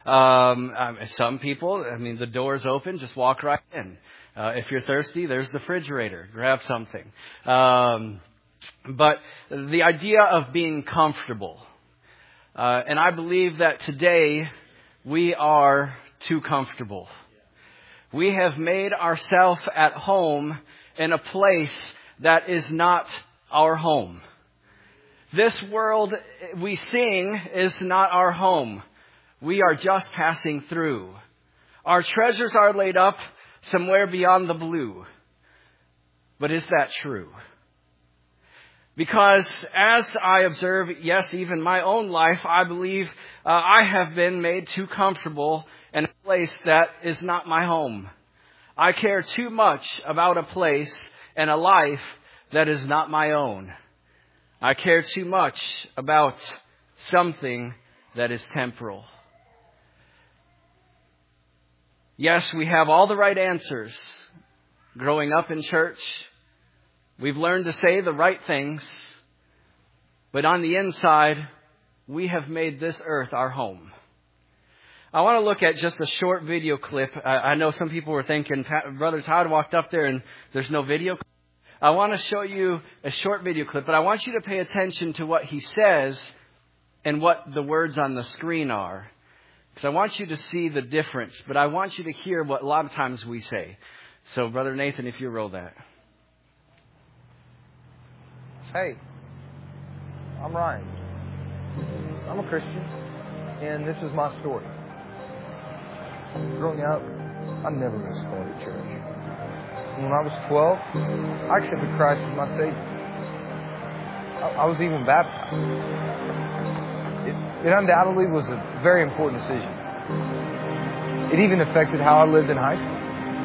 Some people, the door's open, just walk right in. If you're thirsty, there's the refrigerator. Grab something. But the idea of being comfortable. And I believe that today we are too comfortable. We have made ourselves at home in a place that is not our home. This world we sing is not our home. We are just passing through. Our treasures are laid up somewhere beyond the blue. But is that true? Because as I observe, yes, even my own life, I believe I have been made too comfortable in a place that is not my home. I care too much about a place and a life that is not my own. I care too much about something that is temporal. Yes, we have all the right answers. Growing up in church, we've learned to say the right things. But on the inside, we have made this earth our home. I want to look at just a short video clip. I know some people were thinking, Brother Todd walked up there and there's no video clip. I want to show you a short video clip, but I want you to pay attention to what he says and what the words on the screen are. Because I want you to see the difference, but I want you to hear what a lot of times we say. So, Brother Nathan, if you roll that. Hey, I'm Ryan. I'm a Christian, and this is my story. Growing up, I never missed going to church. When I was 12, I accepted Christ as my Savior. I was even baptized. It undoubtedly was a very important decision. It even affected how I lived in high school.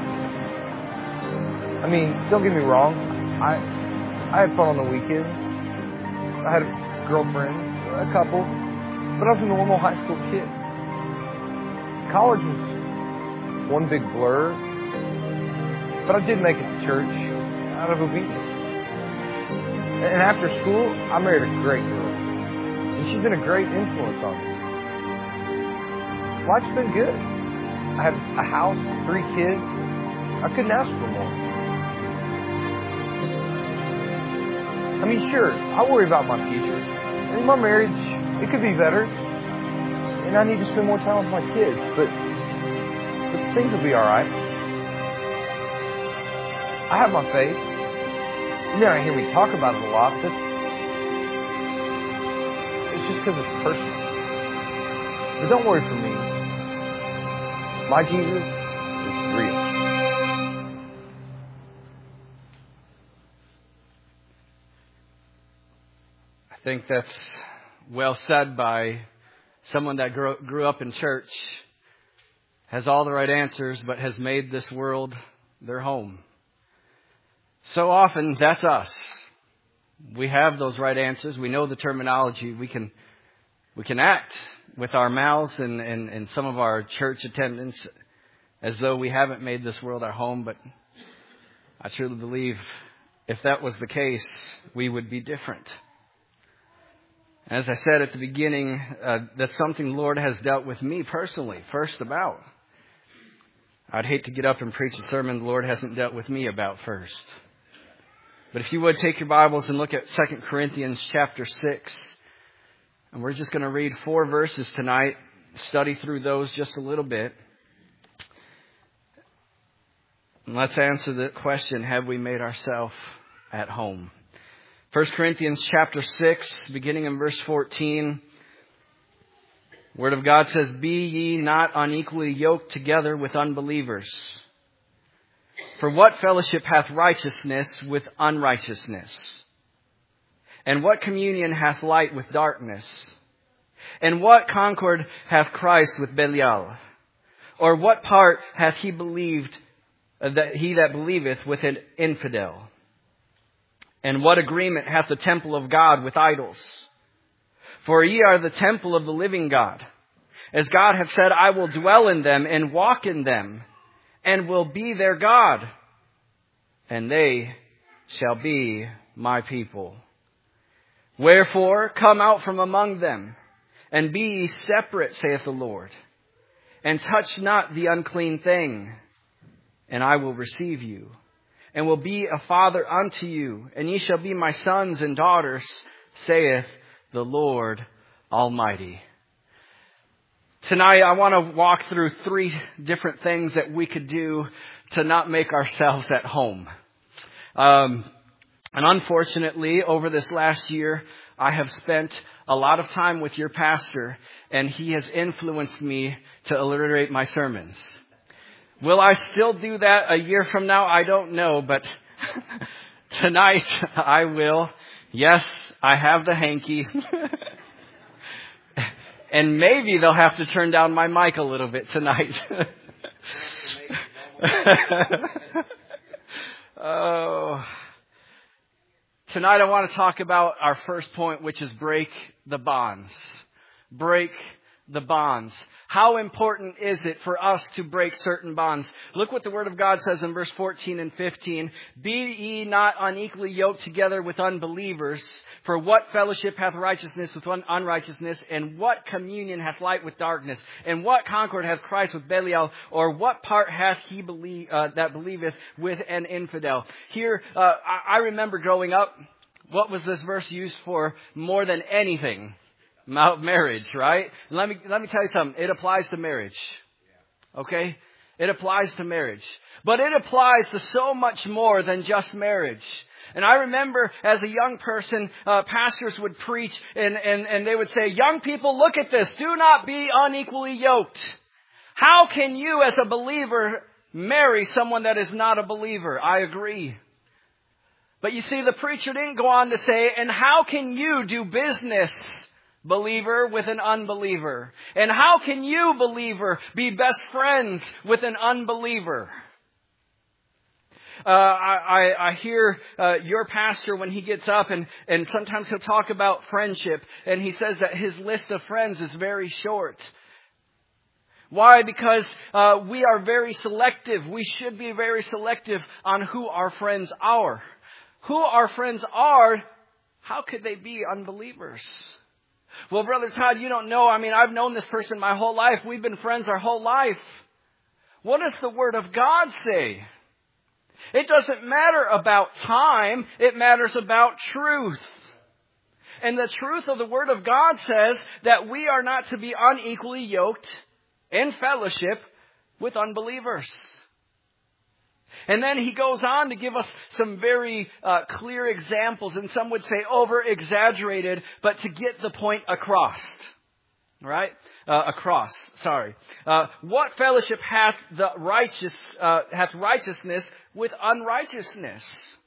Don't get me wrong, I had fun on the weekends. I had a girlfriend, a couple, but I was a normal high school kid. College was one big blur, but I did make it to church out of obedience. And after school, I married a great girl. And she's been a great influence on me. Life's been good. I have a house, 3 kids. I couldn't ask for more. Sure, I worry about my future. And my marriage, it could be better. And I need to spend more time with my kids. But things will be alright. I have my faith. You may not hear me talk about it a lot, but it's just because it's personal. But don't worry for me. My Jesus is real. I think that's well said by someone that grew up in church, has all the right answers, but has made this world their home. So often, that's us. We have those right answers. We know the terminology. We can act with our mouths and some of our church attendance as though we haven't made this world our home. But I truly believe if that was the case, we would be different. As I said at the beginning, that's something the Lord has dealt with me personally first about. I'd hate to get up and preach a sermon the Lord hasn't dealt with me about first. But if you would, take your Bibles and look at 2 Corinthians chapter 6. And we're just going to read 4 verses tonight, study through those just a little bit. And let's answer the question, have we made ourselves at home? 1 Corinthians chapter 6, beginning in verse 14. Word of God says, "Be ye not unequally yoked together with unbelievers. For what fellowship hath righteousness with unrighteousness? And what communion hath light with darkness? And what concord hath Christ with Belial? Or what part hath he that believeth with an infidel? And what agreement hath the temple of God with idols? For ye are the temple of the living God. As God hath said, I will dwell in them and walk in them, and will be their God, and they shall be my people. Wherefore, come out from among them, and be ye separate, saith the Lord, and touch not the unclean thing, and I will receive you, and will be a father unto you, and ye shall be my sons and daughters, saith the Lord Almighty. Tonight, I want to walk through 3 different things that we could do to not make ourselves at home. And unfortunately, over this last year, I have spent a lot of time with your pastor, and he has influenced me to alliterate my sermons. Will I still do that a year from now? I don't know, but tonight I will. Yes, I have the hanky. And maybe they'll have to turn down my mic a little bit tonight. Oh. Tonight I want to talk about our first point, which is break the bonds. Break the bonds. How important is it for us to break certain bonds? Look what the Word of God says in verse 14 and 15. Be ye not unequally yoked together with unbelievers. For what fellowship hath righteousness with unrighteousness? And what communion hath light with darkness? And what concord hath Christ with Belial? Or what part hath he that believeth with an infidel? Here, I remember growing up, what was this verse used for more than anything? Marriage, right? Let me tell you something. It applies to marriage. Okay? It applies to marriage. But it applies to so much more than just marriage. And I remember as a young person, pastors would preach and they would say, young people, look at this. Do not be unequally yoked. How can you as a believer marry someone that is not a believer? I agree. But you see, the preacher didn't go on to say, and how can you do business, believer, with an unbeliever? And how can you, believer, be best friends with an unbeliever? I hear your pastor when he gets up and sometimes he'll talk about friendship, and he says that his list of friends is very short. Why? Because we are very selective. We should be very selective on who our friends are. Who our friends are, how could they be unbelievers? Well, Brother Todd, you don't know. I mean, I've known this person my whole life. We've been friends our whole life. What does the Word of God say? It doesn't matter about time. It matters about truth. And the truth of the Word of God says that we are not to be unequally yoked in fellowship with unbelievers. And then he goes on to give us some very clear examples, and some would say over-exaggerated, but to get the point across. Right? What fellowship hath righteousness with unrighteousness?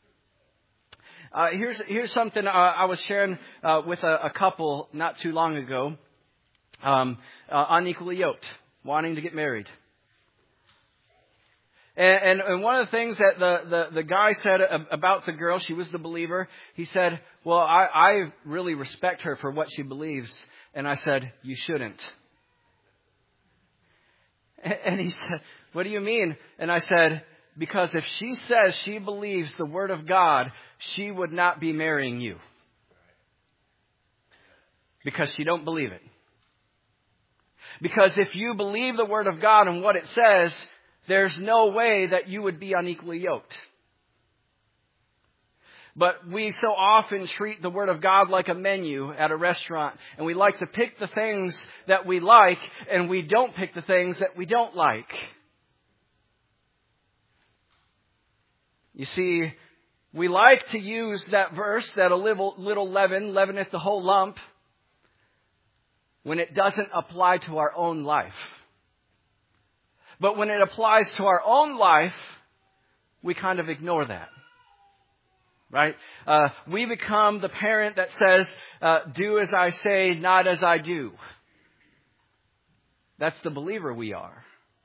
Here's something I was sharing with a couple not too long ago. Unequally yoked, wanting to get married. And one of the things that the guy said about the girl, she was the believer. He said, well, I really respect her for what she believes. And I said, you shouldn't. And he said, what do you mean? And I said, because if she says she believes the Word of God, she would not be marrying you. Because she don't believe it. Because if you believe the Word of God and what it says, there's no way that you would be unequally yoked. But we so often treat the Word of God like a menu at a restaurant. And we like to pick the things that we like, and we don't pick the things that we don't like. You see, we like to use that verse that a little leaven leaveneth the whole lump, when it doesn't apply to our own life. But when it applies to our own life, we kind of ignore that. Right? We become the parent that says, do as I say, not as I do. That's the believer we are.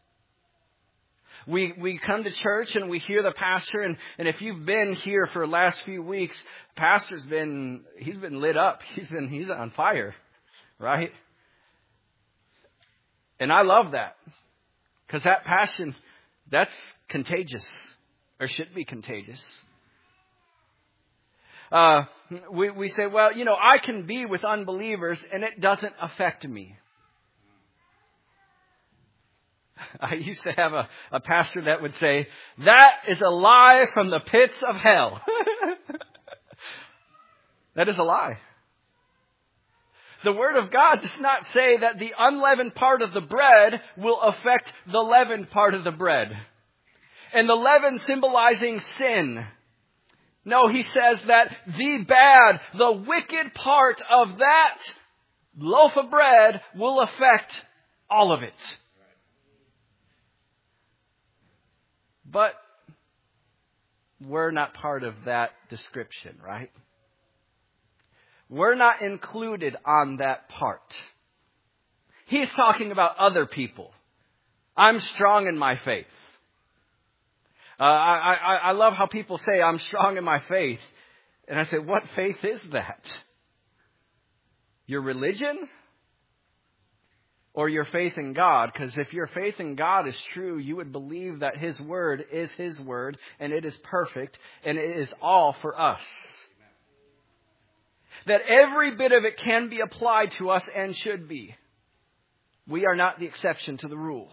We come to church and we hear the pastor, and if you've been here for the last few weeks, pastor's he's been lit up. He's on fire. Right? And I love that. Because that passion, that's contagious, or should be contagious. We say, well, I can be with unbelievers and it doesn't affect me. I used to have a pastor that would say, that is a lie from the pits of hell. That is a lie. The Word of God does not say that the unleavened part of the bread will affect the leavened part of the bread. And the leaven symbolizing sin. No, he says that the bad, the wicked part of that loaf of bread will affect all of it. But we're not part of that description, right? We're not included on that part. He's talking about other people. I'm strong in my faith. I love how people say, I'm strong in my faith. And I say, what faith is that? Your religion? Or your faith in God? Because if your faith in God is true, you would believe that His Word is His Word, and it is perfect, and it is all for us. That every bit of it can be applied to us and should be. We are not the exception to the rule.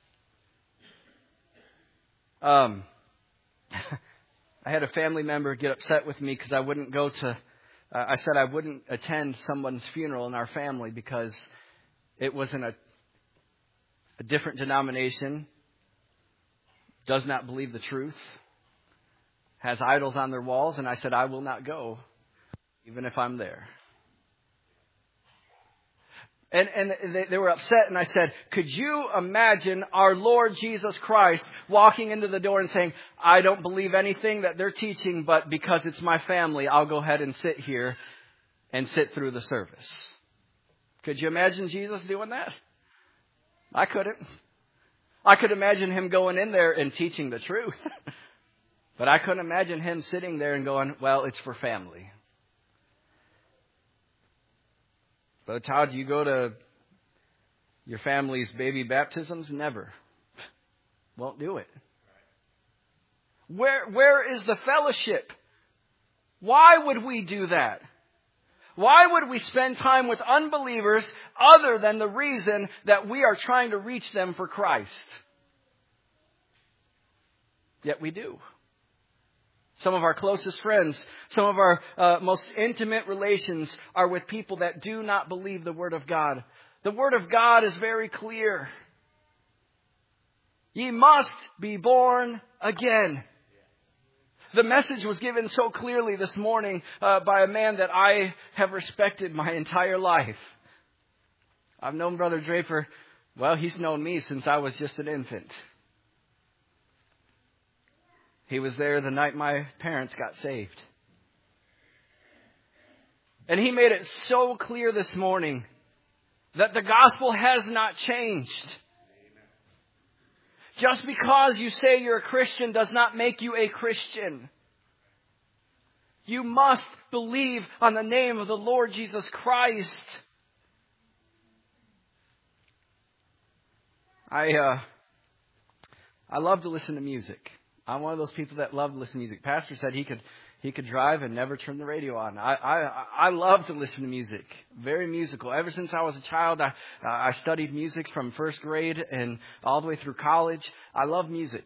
I had a family member get upset with me because I wouldn't go to, I said I wouldn't attend someone's funeral in our family because it was in a different denomination, does not believe the truth, has idols on their walls, and I said I will not go, even if I'm there. And they were upset, and I said, could you imagine our Lord Jesus Christ walking into the door and saying, I don't believe anything that they're teaching, but because it's my family, I'll go ahead and sit here and sit through the service. Could you imagine Jesus doing that? I couldn't. I could imagine Him going in there and teaching the truth. But I couldn't imagine Him sitting there and going, well, it's for family. But Todd, you go to your family's baby baptisms? Never. Won't do it. Where is the fellowship? Why would we do that? Why would we spend time with unbelievers other than the reason that we are trying to reach them for Christ? Yet we do. Some of our closest friends, some of our most intimate relations are with people that do not believe the Word of God. The Word of God is very clear. Ye must be born again. The message was given so clearly this morning by a man that I have respected my entire life. I've known Brother Draper, well, he's known me since I was just an infant. He was there the night my parents got saved. And he made it so clear this morning that the gospel has not changed. Just because you say you're a Christian does not make you a Christian. You must believe on the name of the Lord Jesus Christ. I love to listen to music. I'm one of those people that love to listen to music. Pastor said he could drive and never turn the radio on. I love to listen to music. Very musical. Ever since I was a child, I studied music from first grade and all the way through college. I love music.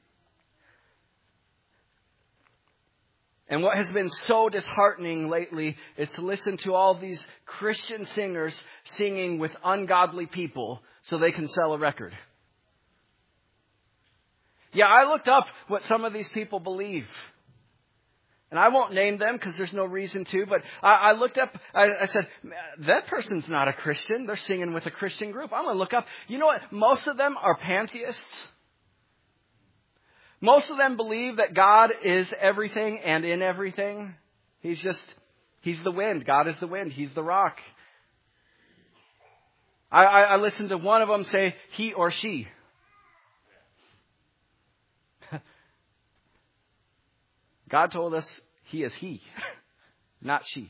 And what has been so disheartening lately is to listen to all these Christian singers singing with ungodly people so they can sell a record. Yeah, I looked up what some of these people believe. And I won't name them because there's no reason to, but I looked up, I said, that person's not a Christian. They're singing with a Christian group. I'm going to look up. You know what? Most of them are pantheists. Most of them believe that God is everything and in everything. He's the wind. God is the wind. He's the rock. I listened to one of them say he or she. God told us He is He, not she.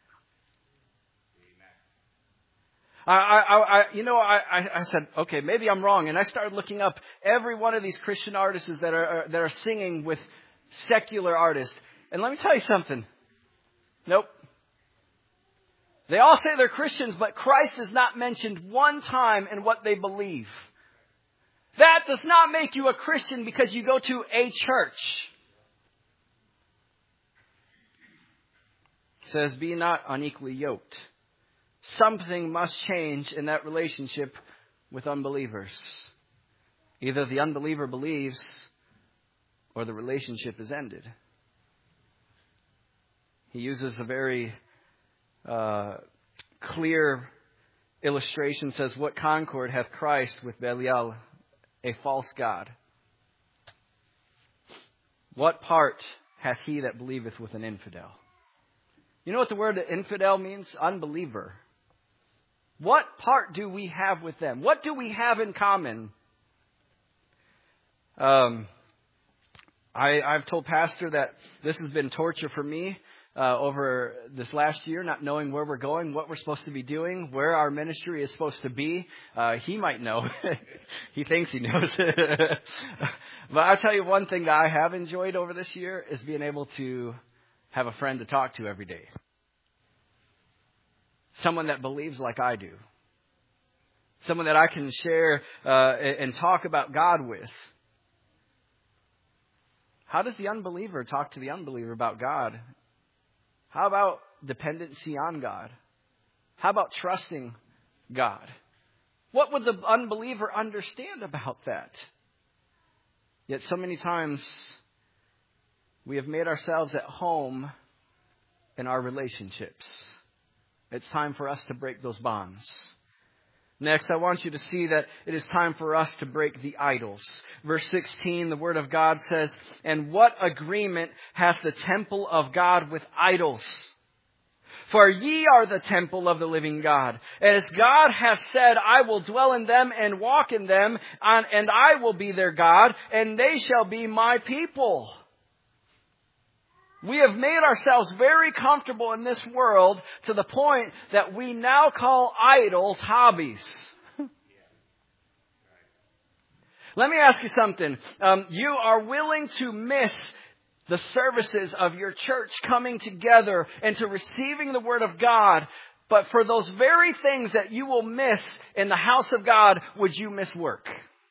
I said, okay, maybe I'm wrong. And I started looking up every one of these Christian artists that are singing with secular artists. And let me tell you something. Nope. They all say they're Christians, but Christ is not mentioned one time in what they believe. That does not make you a Christian because you go to a church. It says, be not unequally yoked. Something must change in that relationship with unbelievers. Either the unbeliever believes or the relationship is ended. He uses a very clear illustration. Says, what concord hath Christ with Belial, a false god? What part hath he that believeth with an infidel? You know what the word infidel means? Unbeliever. What part do we have with them? What do we have in common? I've told Pastor that this has been torture for me over this last year, not knowing where we're going, what we're supposed to be doing, where our ministry is supposed to be. He might know. He thinks he knows. But I'll tell you one thing that I have enjoyed over this year is being able to have a friend to talk to every day. Someone that believes like I do. Someone that I can share and talk about God with. How does the unbeliever talk to the unbeliever about God? How about dependency on God? How about trusting God? What would the unbeliever understand about that? Yet so many times we have made ourselves at home in our relationships. It's time for us to break those bonds. Next, I want you to see that it is time for us to break the idols. Verse 16, the Word of God says, and what agreement hath the temple of God with idols? For ye are the temple of the living God. As God hath said, I will dwell in them and walk in them, and I will be their God, and they shall be my people. We have made ourselves very comfortable in this world to the point that we now call idols hobbies. Let me ask you something. You are willing to miss the services of your church coming together and to receiving the Word of God, but for those very things that you will miss in the house of God, would you miss work?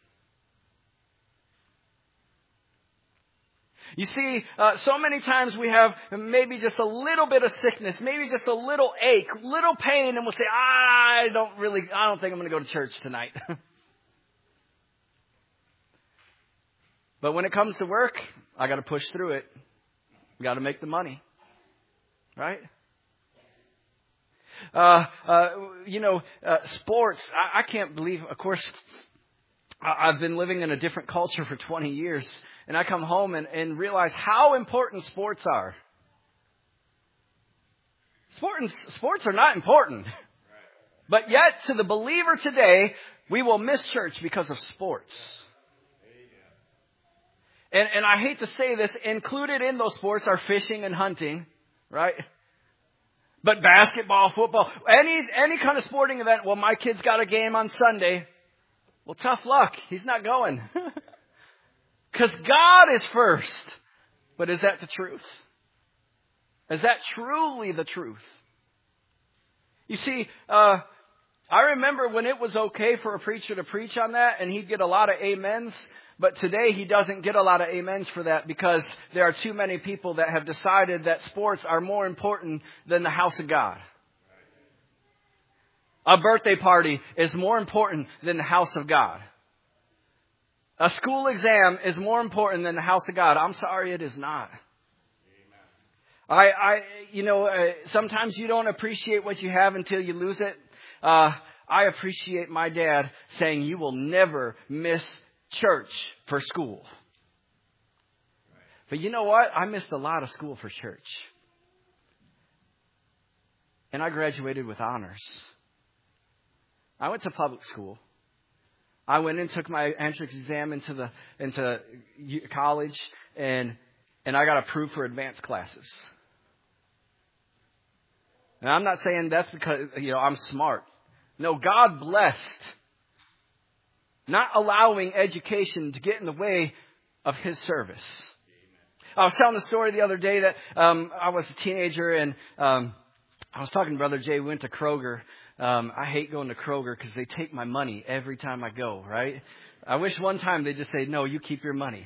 You see, so many times we have maybe just a little bit of sickness, maybe just a little ache, little pain, and we'll say, I don't think I'm going to go to church tonight. But when it comes to work, I got to push through it. Got to make the money. Right? Sports, I can't believe, of course, I've been living in a different culture for 20 years. And I come home and realize how important sports are. Sports are not important. But yet, to the believer today, we will miss church because of sports. And I hate to say this, included in those sports are fishing and hunting, right? But basketball, football, any kind of sporting event, well, my kid's got a game on Sunday. Well, tough luck. He's not going. Because God is first. But is that the truth? Is that truly the truth? You see, I remember when it was okay for a preacher to preach on that and he'd get a lot of amens. But today he doesn't get a lot of amens for that because there are too many people that have decided that sports are more important than the house of God. A birthday party is more important than the house of God. A school exam is more important than the house of God. I'm sorry, it is not. Sometimes you don't appreciate what you have until you lose it. I appreciate my dad saying you will never miss church for school. But you know what? I missed a lot of school for church. And I graduated with honors. I went to public school. I went and took my entrance exam into college, and I got approved for advanced classes. And I'm not saying that's because I'm smart. No, God blessed, not allowing education to get in the way of His service. I was telling the story the other day that I was a teenager, and I was talking to Brother Jay. We went to Kroger. I hate going to Kroger because they take my money every time I go, right? I wish one time they'd just say, no, you keep your money.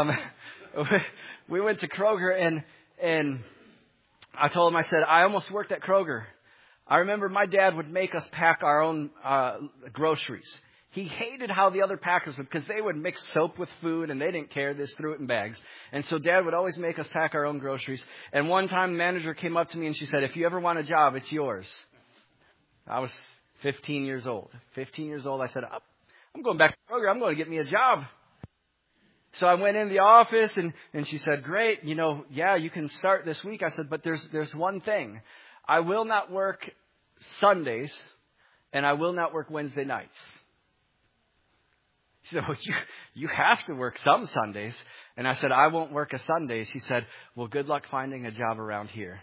We went to Kroger and I told him, I said, I almost worked at Kroger. I remember my dad would make us pack our own groceries. He hated how the other packers would, because they would mix soap with food and they didn't care. They just threw it in bags. And so Dad would always make us pack our own groceries. And one time the manager came up to me and she said, if you ever want a job, it's yours. I was 15 years old. 15 years old, I said, I'm going back to Kroger. I'm going to get me a job. So I went in the office and she said, great, yeah, you can start this week. I said, but there's one thing. I will not work Sundays and I will not work Wednesday nights. She said, well, you have to work some Sundays. And I said, I won't work a Sunday. She said, well, good luck finding a job around here.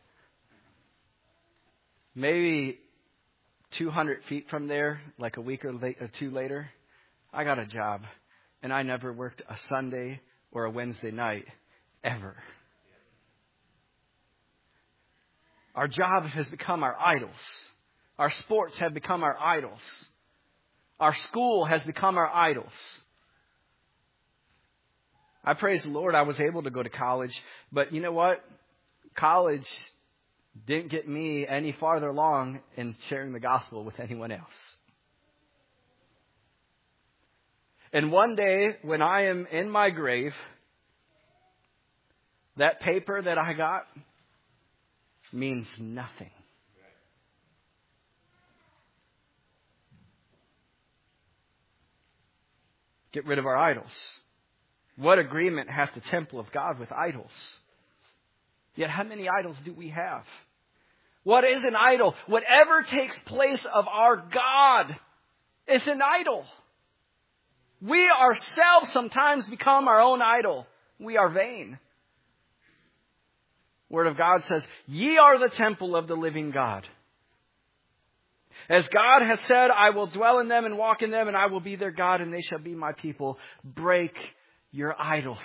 Maybe 200 feet from there, like a week or two later, I got a job. And I never worked a Sunday or a Wednesday night ever. Our job has become our idols. Our sports have become our idols. Our school has become our idols. I praise the Lord I was able to go to college. But you know what? College didn't get me any farther along in sharing the gospel with anyone else. And one day, when I am in my grave, that paper that I got means nothing. Get rid of our idols. What agreement hath the temple of God with idols? Yet how many idols do we have? What is an idol? Whatever takes place of our God is an idol. We ourselves sometimes become our own idol. We are vain. Word of God says, ye are the temple of the living God. As God has said, I will dwell in them and walk in them, and I will be their God, and they shall be my people. Break your idols.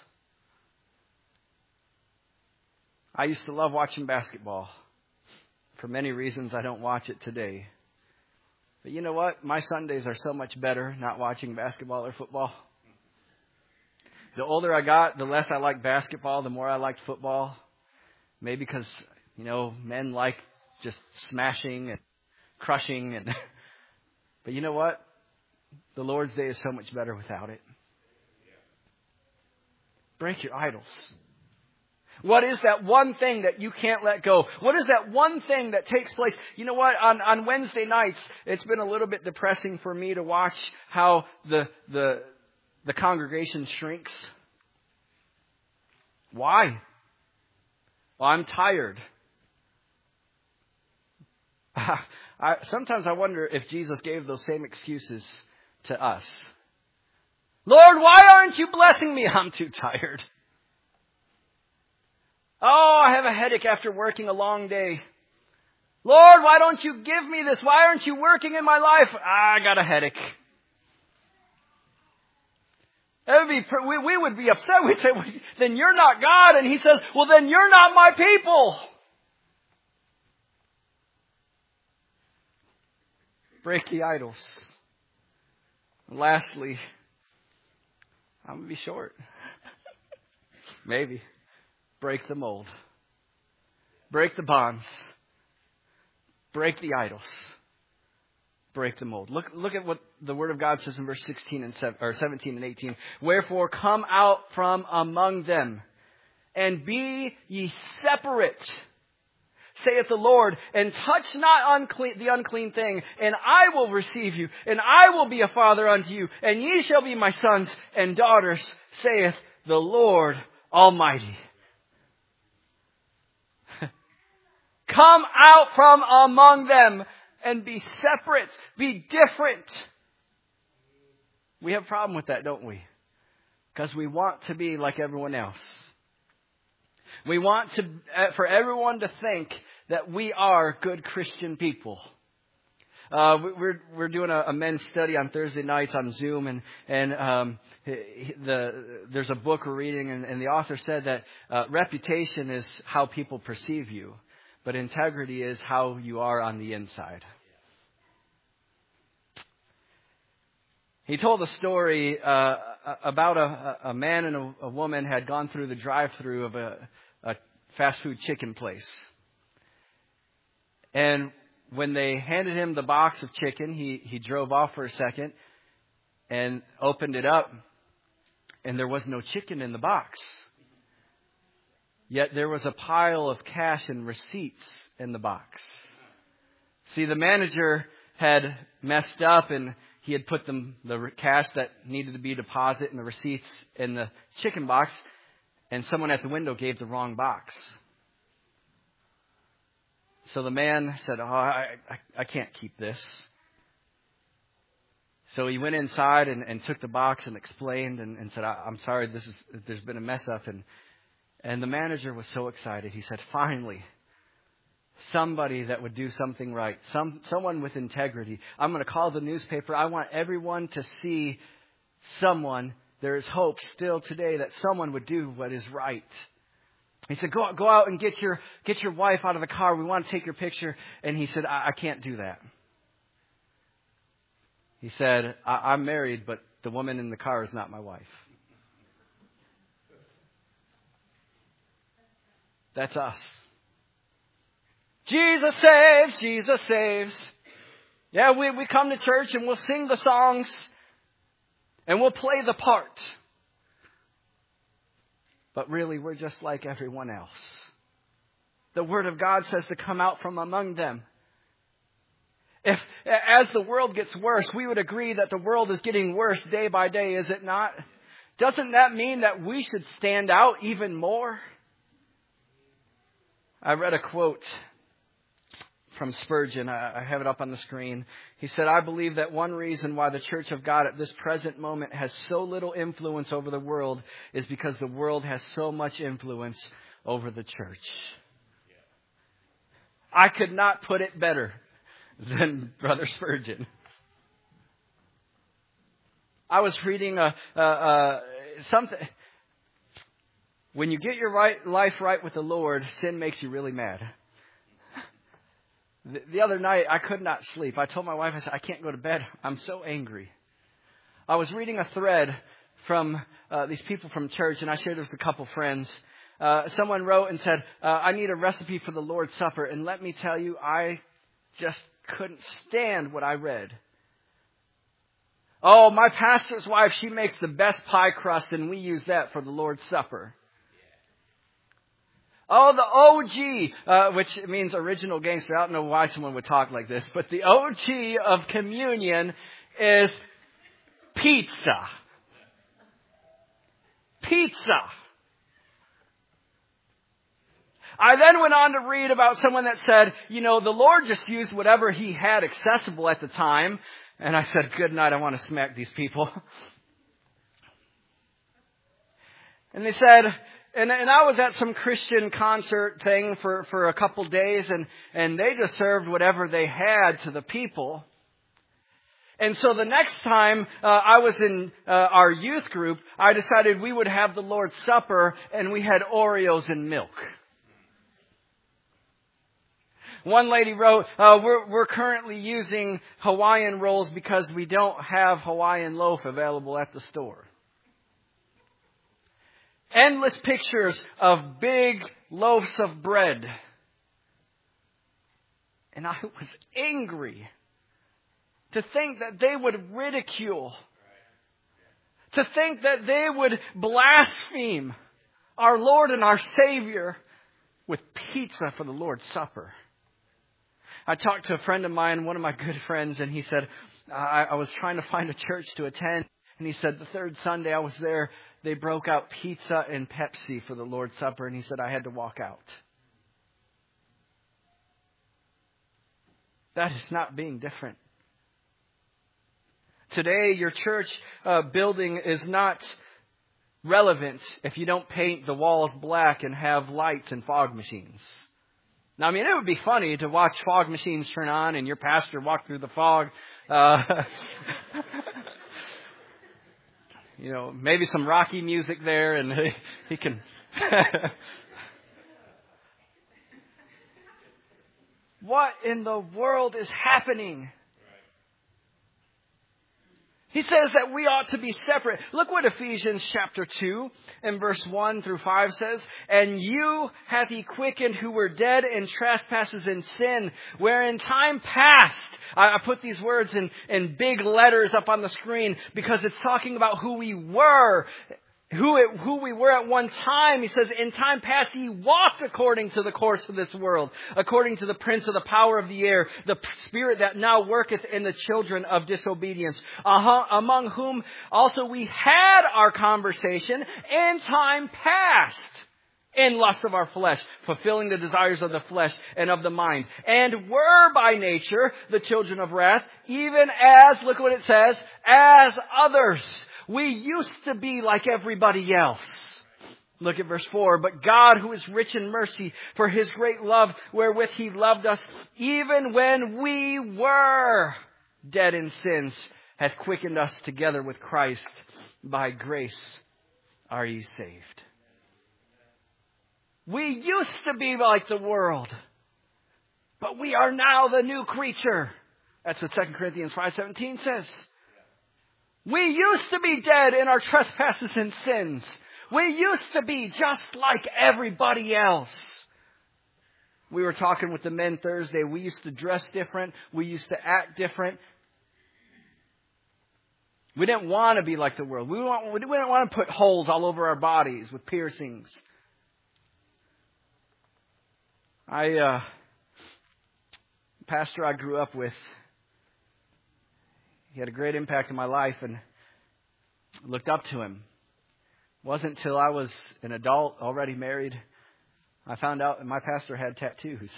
I used to love watching basketball. For many reasons, I don't watch it today. But you know what? My Sundays are so much better not watching basketball or football. The older I got, the less I liked basketball, the more I liked football. Maybe because, men like just smashing and crushing. But you know what? The Lord's Day is so much better without it. Break your idols. What is that one thing that you can't let go? What is that one thing that takes place? You know what? On Wednesday nights, it's been a little bit depressing for me to watch how the congregation shrinks. Why? Well, I'm tired. Sometimes I wonder if Jesus gave those same excuses to us. Lord, why aren't you blessing me? I'm too tired. Oh, I have a headache after working a long day. Lord, why don't you give me this? Why aren't you working in my life? I got a headache. We would be upset. We'd say, well, then you're not God. And he says, well, then you're not my people. Break the idols. And lastly, I'm going to be short. Maybe. Break the mold. Break the bonds. Break the idols. Break the mold. Look at what the Word of God says in verse 17 and 18. Wherefore come out from among them, and be ye separate, saith the Lord, and touch not the unclean thing, and I will receive you, and I will be a father unto you, and ye shall be my sons and daughters, saith the Lord Almighty. Come out from among them and be separate. Be different. We have a problem with that, don't we? Because we want to be like everyone else. We want for everyone to think that we are good Christian people. We're doing a men's study on Thursday nights on Zoom, and there's a book we're reading, and the author said that reputation is how people perceive you. But integrity is how you are on the inside. He told a story about a man and a woman had gone through the drive-thru of a fast food chicken place. And when they handed him the box of chicken, he drove off for a second and opened it up, and there was no chicken in the box. Yet there was a pile of cash and receipts in the box. See, the manager had messed up, and he had put the cash that needed to be deposited and the receipts in the chicken box, and someone at the window gave the wrong box. So the man said, I can't keep this. So he went inside and took the box and explained and said, I'm sorry, there's been a mess up. And the manager was so excited. He said, finally, somebody that would do something right. Someone with integrity. I'm going to call the newspaper. I want everyone to see someone. There is hope still today that someone would do what is right. He said, go out and get your wife out of the car. We want to take your picture. And he said, I can't do that. He said, I'm married, but the woman in the car is not my wife. That's us. Jesus saves, Jesus saves. Yeah, we come to church and we'll sing the songs and we'll play the part. But really, we're just like everyone else. The Word of God says to come out from among them. If, as the world gets worse, we would agree that the world is getting worse day by day, is it not? Doesn't that mean that we should stand out even more? I read a quote from Spurgeon. I have it up on the screen. He said, I believe that one reason why the Church of God at this present moment has so little influence over the world is because the world has so much influence over the church. I could not put it better than Brother Spurgeon. I was reading something. When you get your life right with the Lord, sin makes you really mad. The other night, I could not sleep. I told my wife, I said, I can't go to bed. I'm so angry. I was reading a thread from these people from church, and I shared it with a couple friends. Someone wrote and said, I need a recipe for the Lord's Supper. And let me tell you, I just couldn't stand what I read. Oh, my pastor's wife, she makes the best pie crust, and we use that for the Lord's Supper. Oh, the OG, which means original gangster. I don't know why someone would talk like this, but the OG of communion is pizza. Pizza. I then went on to read about someone that said, the Lord just used whatever He had accessible at the time. And I said, good night, I want to smack these people. And they said, and I was at some Christian concert thing for a couple days, and they just served whatever they had to the people. And so the next time I was in our youth group, I decided we would have the Lord's Supper, and we had Oreos and milk. One lady wrote, we're currently using Hawaiian rolls because we don't have Hawaiian loaf available at the store. Endless pictures of big loaves of bread. And I was angry to think that they would ridicule, to think that they would blaspheme our Lord and our Savior with pizza for the Lord's Supper. I talked to a friend of mine, one of my good friends, and he said, I was trying to find a church to attend. And he said, the third Sunday I was there, they broke out pizza and Pepsi for the Lord's Supper. And he said, I had to walk out. That is not being different. Today, your church building is not relevant if you don't paint the walls black and have lights and fog machines. Now, it would be funny to watch fog machines turn on and your pastor walk through the fog. Maybe some Rocky music there, and he can. What in the world is happening? He says that we ought to be separate. Look what Ephesians chapter 2 and verse 1 through 5 says. And you hath he quickened who were dead in trespasses and sin, where in time past. I put these words in big letters up on the screen because it's talking about who we were. Who we were at one time. He says, in time past ye walked according to the course of this world, according to the prince of the power of the air, the spirit that now worketh in the children of disobedience, among whom also we had our conversation in time past, in lust of our flesh, fulfilling the desires of the flesh and of the mind, and were by nature the children of wrath, even as, look what it says, as others. We used to be like everybody else. Look at verse 4. But God, who is rich in mercy, for his great love wherewith he loved us, even when we were dead in sins, hath quickened us together with Christ. By grace are ye saved. We used to be like the world, but we are now the new creature. That's what 2 Corinthians 5:17 says. We used to be dead in our trespasses and sins. We used to be just like everybody else. We were talking with the men Thursday. We used to dress different. We used to act different. We didn't want to be like the world. We didn't want to put holes all over our bodies with piercings. Pastor I grew up with, he had a great impact on my life and looked up to him. It wasn't until I was an adult, already married, I found out that my pastor had tattoos.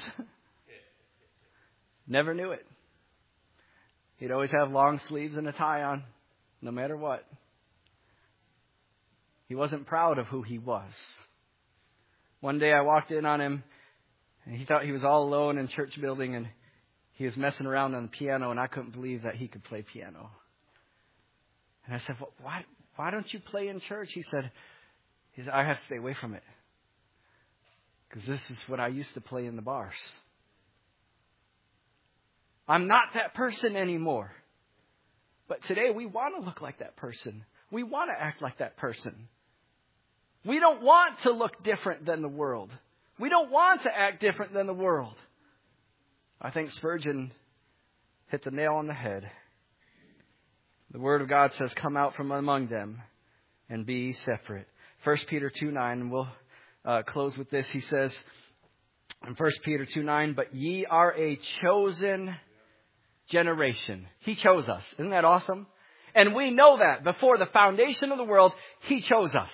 Never knew it. He'd always have long sleeves and a tie on, no matter what. He wasn't proud of who he was. One day I walked in on him, and he thought he was all alone in church building, and he was messing around on the piano, and I couldn't believe that he could play piano. And I said, well, why don't you play in church? He said, I have to stay away from it. Because this is what I used to play in the bars. I'm not that person anymore. But today we want to look like that person. We want to act like that person. We don't want to look different than the world. We don't want to act different than the world. I think Spurgeon hit the nail on the head. The Word of God says, come out from among them and be ye separate. 1 Peter 2:9, and we'll close with this. He says in 1 Peter 2:9, but ye are a chosen generation. He chose us. Isn't that awesome? And we know that before the foundation of the world, He chose us.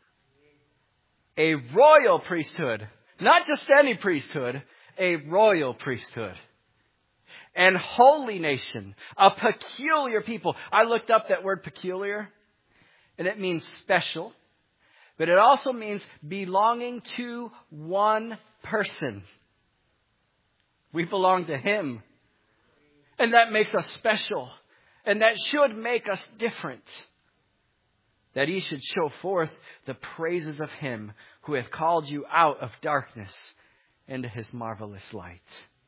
A royal priesthood. Not just any priesthood. A royal priesthood. And holy nation. A peculiar people. I looked up that word peculiar. And it means special. But it also means belonging to one person. We belong to Him. And that makes us special. And that should make us different. That ye should show forth the praises of Him who hath called you out of darkness into His marvelous light.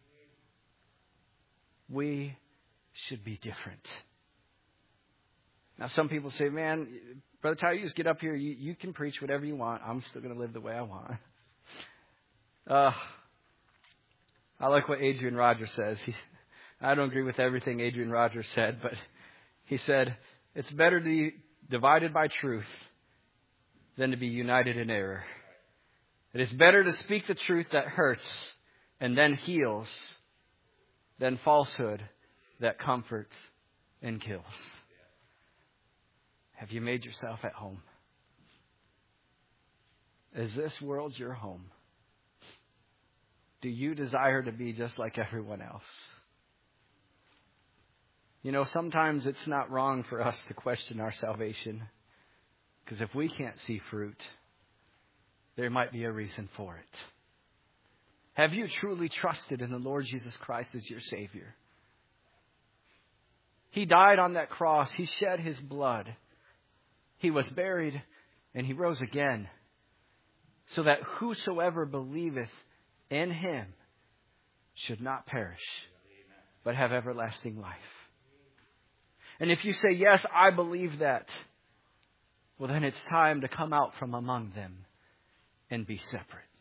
We should be different. Now some people say, man, Brother Tyler, you just get up here. You can preach whatever you want. I'm still going to live the way I want. I like what Adrian Rogers says. I don't agree with everything Adrian Rogers said, but he said, it's better to be divided by truth than to be united in error. It is better to speak the truth that hurts and then heals than falsehood that comforts and kills. Have you made yourself at home? Is this world your home? Do you desire to be just like everyone else? You know, sometimes it's not wrong for us to question our salvation. Because if we can't see fruit, there might be a reason for it. Have you truly trusted in the Lord Jesus Christ as your Savior? He died on that cross. He shed His blood. He was buried and He rose again. So that whosoever believeth in Him should not perish, but have everlasting life. And if you say, yes, I believe that, well, then it's time to come out from among them and be separate.